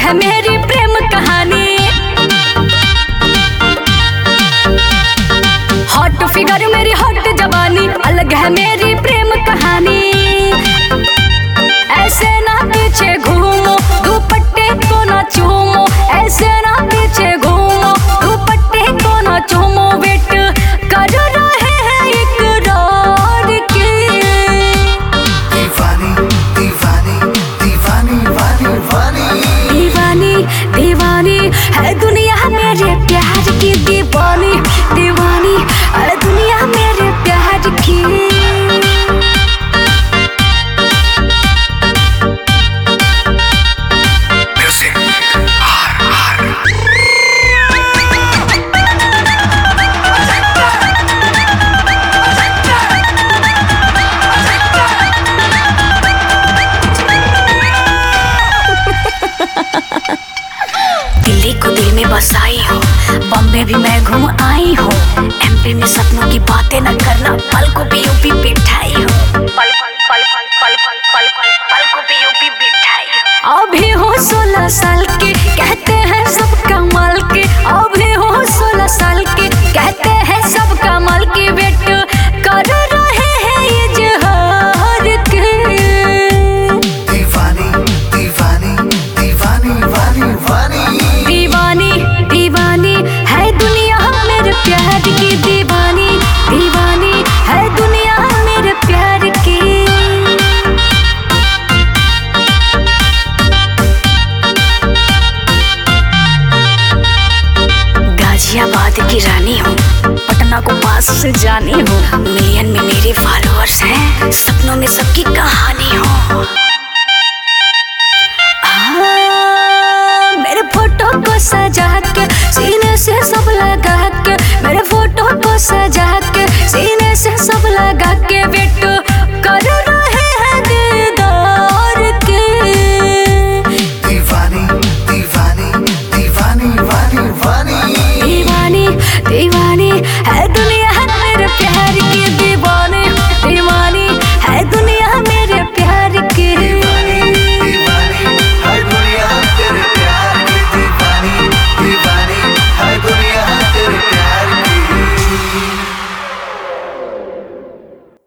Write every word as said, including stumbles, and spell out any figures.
है मेरी प्रेम कहानी। हॉट फिगर मेरी हॉट जवानी, अलग है मेरी प्रेम कहानी। ऐसे ना पीछे घूमो, दुपट्टे को ना चूमो, ऐसे ना पीछे घूमो, दुपट्टे को ना चूमो। वेट कर रहे हैं इकरार की। दीवानी दीवानी दीवानी वानी वानी, दीवानी दीवानी है दुनिया मेरे प्यार की। दीवानी दीवानी है दुनिया मेरे प्यार की। दिल्ली को दिल में बसाई हो, बॉम्बे भी मैं घूम आई हूँ। एमपी में सपनों की बातें न करना, पल को भी यूपी बिठाई हो। पल पल पल पल पल पल पल पल पल को भी यूपी बिठाई हो। अभी हो सोलह साल के, कहते हैं सब कमाल के। अभी हो सोलह साल के, कहते हैं सब कमाल के। वेट कर रहे हैं इजहार के। दीवानी दीवानी दीवानी वानी वानी, दीवानी दीवानी है दुनिया मेरे प्यार की। दीवानी दीवानी है दुनिया मेरे प्यार की। गाजियाबाद की रानी हूँ, पटना को पास से जानी हूँ। मिलियन में मेरे फॉलोअर्स हैं, सपनों में सबकी कहानी हूँ। हाँ, मेरे फोटो को सजा के सीने से सब लगा के, मेरे फोटो को सजा के सीने से सब लगा के। वेट